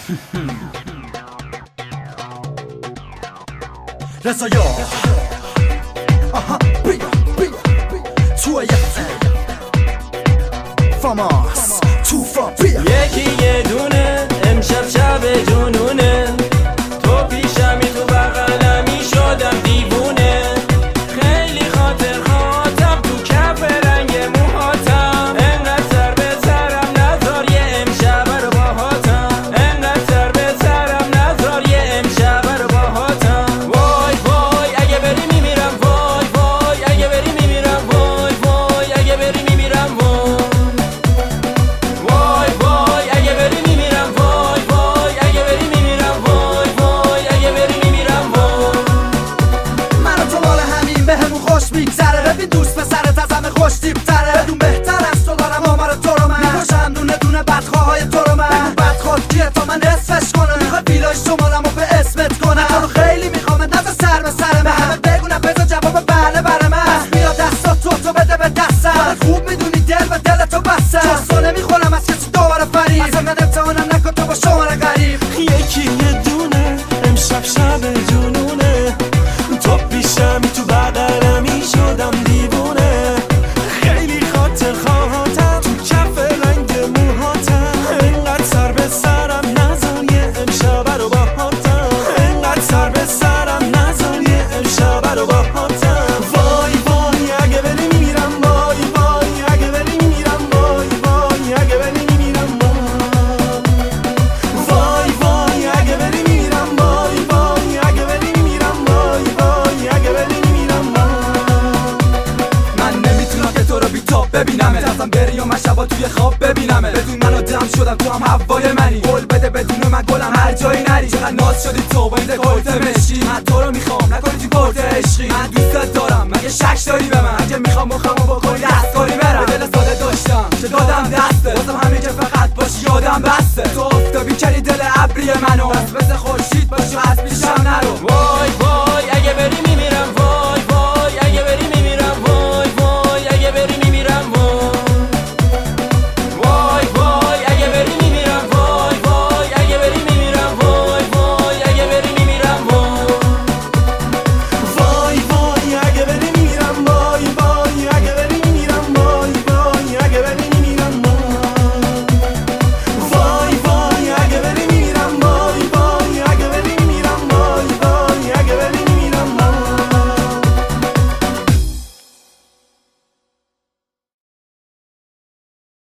رضایا آها بیا توی فاماس توفا بیا یکی یه دونه امشب شب جنونه تو پیشمی تو بغلمی شدم دیوونه خیلی خاطر خاطم تو کف رنگ موهاتم انقدر سر به سرم نذار یه امشب رو باهاتم انقدر سر به سرم نذار یه امشب رو باهاتم وای وای اگه بری میمیرم وای وای اگه بری میمیرم وای وای اگه بری میمیرم وای میگذره ببین دوست پسرت از همه خوش تیپ‌تره بدون بهتر از تو دارم آمار تو رو من میکشم دونه دونه بدخواهای تو رو من بگو بدخواد کیه تا من نصفش کنم میخوای ویلای شمالمو به اسمت کنم تو رو خیلی میخوام نذار سر به سر من همه بگونم بذار جواب بله برای من پس بیا دستات تو بده به دستم خودت خوب میدونی دل به دل تو بسته چاستو نمیخورم از کسی دوباره فریب از من امتحانم نکن تو با شماره غریب یکی یه دونه امشب شب جنونه تو پیشمی تو بغلمی شدم دیوونه خیلی خاطر خواهاتم تو کف رنگ موهاتم انقدر سر به سرم نذار یه امشب رو باهاتم انقدر سر به سرم نذار یه امشب رو باهاتم وای وای اگه بری میمیرم وای وای اگه بری میمیرم وای وای اگه بری میمیرم وای وای اگه بری میمیرم وای وای اگه بری میمیرم وای وای اگه بری میمیرم من نمیتونم که تو رو بی تاب ببینمه ترسم بری و من شبا توی خواب ببینمه بدون من آدم شدم تو هم هوای منی قول بده بدون من گلم هر جایی نری چقدر ناز شدی تو با این دکورت مشکی من تو رو میخوام نکنی تو پورت عشقی من دوستت دارم مگه شک داری به من اگه میخوام مخمو بکنی دستکاری برم به دل ساده داشتم چه دادم دسته بازم همین که فقط باشی یادم بسته تو افتابی کردی دل ابری منو بس بس خورشید باشی از پیشم نرو